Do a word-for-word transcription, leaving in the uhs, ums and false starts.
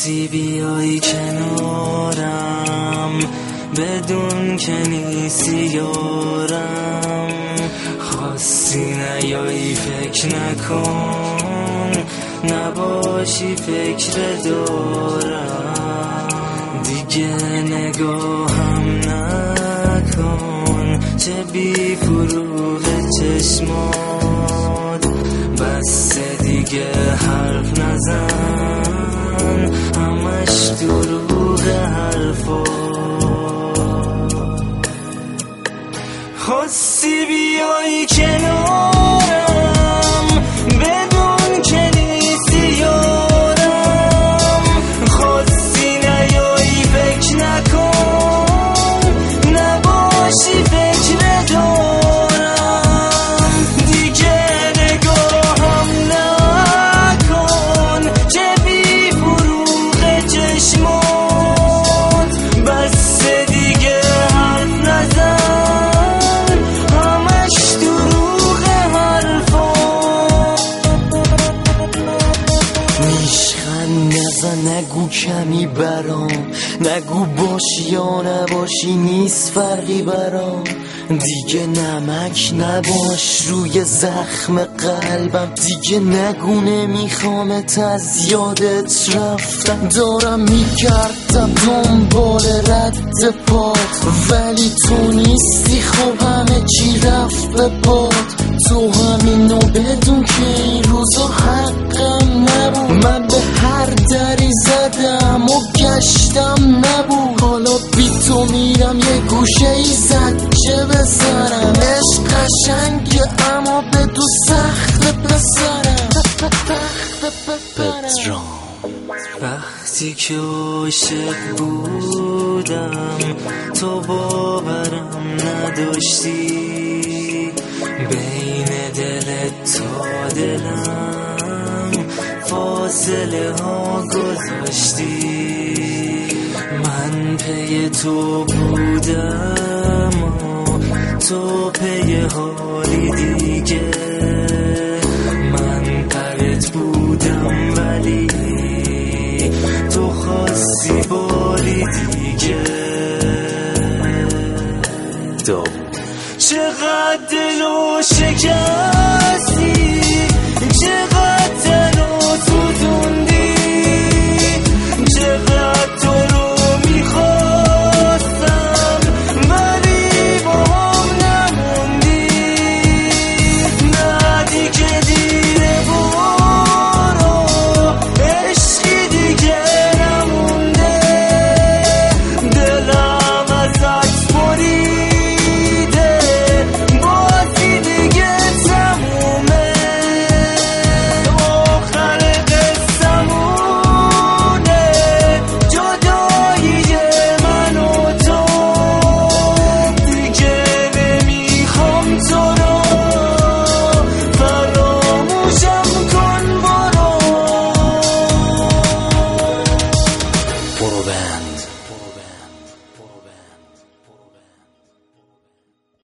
خواستی بیای کنارم بدون که نیستی یارم، خواستی نیایی فکر نکن نباشی فکر دارم، دیگه نگاهم نکن چه بی فروغ چشمات، بس دیگه حرف نزن همش دروغ حرفا. خواستی بیایی کنارم بدون که نیستی یارم، خواستی نیایی فکر نکن نباشی فکر دارم، دیگه نگاهم نکن چه بی فروغ چشمات، بس دیگه حرف نزن نگو کمی برام، نگو باشی یا نباشی نیست فرقی برام، دیگه نمک نباش روی زخم قلبم، دیگه نگو نمیخوامت از یادت رفتم، دارم میگردم دنبال رد پات ولی تو نیستی، خب همه چی رفت به باد، تو همینو بدون که این روزا حقم نبود، من به هر دری زدم و گشتم نبود، حالا بی تو میرم یه گوشه ای زجه بزنم، عشق قشنگه اما به دو سخت بسرم پدرام. وقتی که عاشق بودم تو باورم نداشتی، بین دلت تا دلم فاصله ها گذاشتی، من پی تو بودم و تو پی حالی دیگه، من پرت بودم ولی تو خواستی بالی دیگه. چقدر دلو شکر